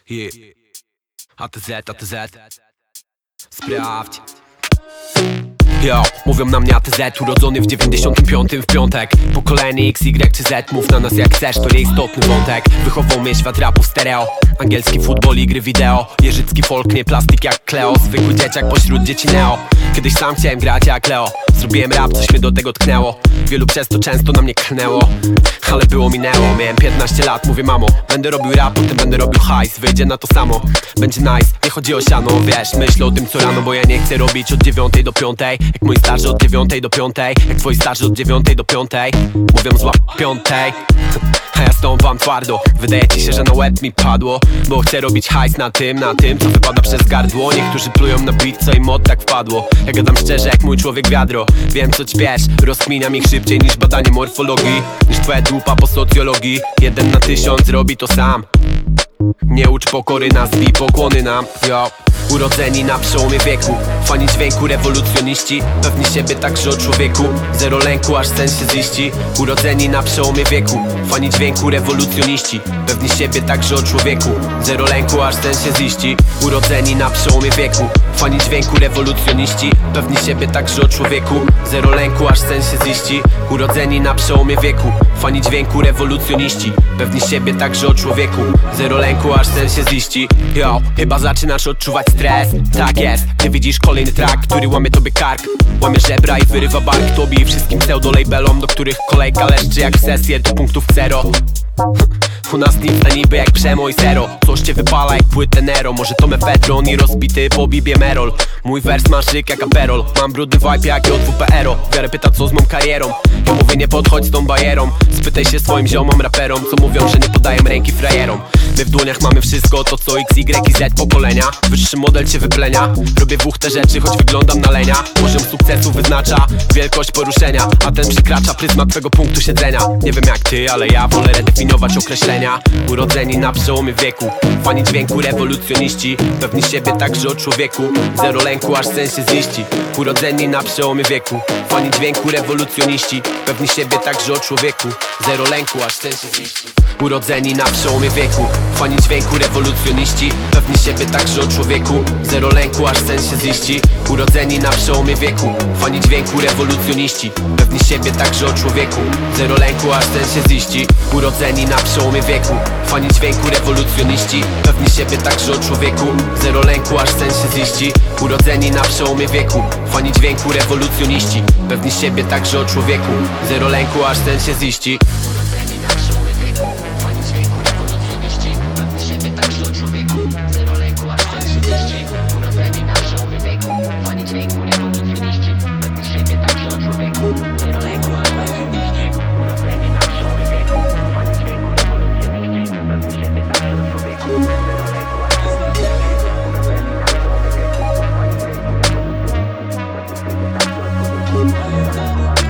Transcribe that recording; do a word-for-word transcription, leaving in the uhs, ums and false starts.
Yeah. A T Z, A T Z. Sprawdź. Yo, mówią na mnie A T Z, urodzony w dziewięćdziesiątym piątym w piątek. Pokolenie X, Y czy Z, mów na nas jak chcesz, to nieistotny wątek. Wychował mnie świat rapu w stereo, angielski futbol i gry wideo. Jeżycki folk, nie plastik jak Kleo, zwykły dzieciak pośród dzieci neo. Kiedyś sam chciałem grać jak Leo, zrobiłem rap, coś mnie do tego tknęło. Wielu przez to często na mnie klnęło, ale było minęło. Miałem piętnaście lat, mówię mamo, będę robił rap, potem będę robił hajs. Wyjdzie na to samo, będzie nice, nie chodzi o siano. Wiesz, myślę o tym co rano, bo ja nie chcę robić od dziewiątej do piątej. Jak mój starszy od dziewiątej do piątej, jak twoi starszy od dziewiątej do piątej. Mówią złap piątej, a ja stąpam twardo. Wydaje ci się, że na łeb mi padło, bo chcę robić hajs na tym, na tym co wypada przez gardło. Niektórzy plują na beat, co im mod tak wpadło. Ja gadam szczerze jak mój człowiek wiadro. Wiem co ćpiesz, rozkminiam ich szybciej niż badanie morfologii, niż twoja dupa po socjologii. Jeden na tysiąc robi to sam. Nie ucz pokory, nazwij pokłony nam. Yo. Urodzeni na przełomie wieku, fani dźwięku, rewolucjoniści. Pewni siebie także o człowieku, zero lęku aż sen się ziści. Urodzeni na przełomie wieku, fani dźwięku, rewolucjoniści. Pewni siebie także o człowieku, zero lęku aż sen się ziści. Urodzeni na przełomie wieku, fani dźwięku, rewolucjoniści. Pewni siebie także o człowieku, zero lęku aż sen się ziści. Urodzeni na przełomie wieku, fani dźwięku, rewolucjoniści. Pewni siebie także o człowieku, zero lęku aż sen się ziści. Yo, chyba zaczynasz odczuwać stres, tak jest. Ty widzisz kolejny track, który łamie tobie kark, łamie żebra i wyrywa bark tobie i wszystkim pseudo-labelom, do których kolejka leszczy jak sesję do punktów zero. U nas nic na niby jak przemo i zero. Coś cię wypala jak płytę Nero. Może to mefedron i rozbity po bibie Merol. Mój wers ma szyk jak aperol, mam brudny vibe jak J W P R O. Wiarę pyta co z mą karierą, ja mówię nie podchodź z tą bajerą. Spytaj się swoim ziomom raperom, co mówią, że nie podaję ręki frajerom. My w dłoniach mamy wszystko, to co X, Y i Z pokolenia. Wyższy model cię wyplenia, robię dwóch te rzeczy, choć wyglądam na lenia. Poziom sukcesu wyznacza wielkość poruszenia, a ten przekracza pryzmat twego punktu siedzenia. Nie wiem jak ty, ale ja wolę redefiniować określenia. Urodzeni na przełomie wieku, fani dźwięku, rewolucjoniści. Pewni siebie także o człowieku, zero lęku aż sen się ziści. Urodzeni na przełomie wieku, fani dźwięku, rewolucjoniści. Pewni siebie także o człowieku, zero lęku aż sen się ziści. Urodzeni na przełomie wieku, fani dźwięku, rewolucjoniści. Pewni siebie także o człowieku, zero lęku aż sen się ziści. Urodzeni na przełomie wieku, fani dźwięku, rewolucjoniści. Pewni siebie także o człowieku, zero lęku aż sen się ziści. Urodzeni na przełomie wieku, fani dźwięku, rewolucjoniści. Pewni siebie także o człowieku, zero lęku aż sen się ziści. Urodzeni na przełomie wieku, fani dźwięku, rewolucjoniści. Pewni siebie także o człowieku, zero lęku aż sen się ziści. We'll be right back.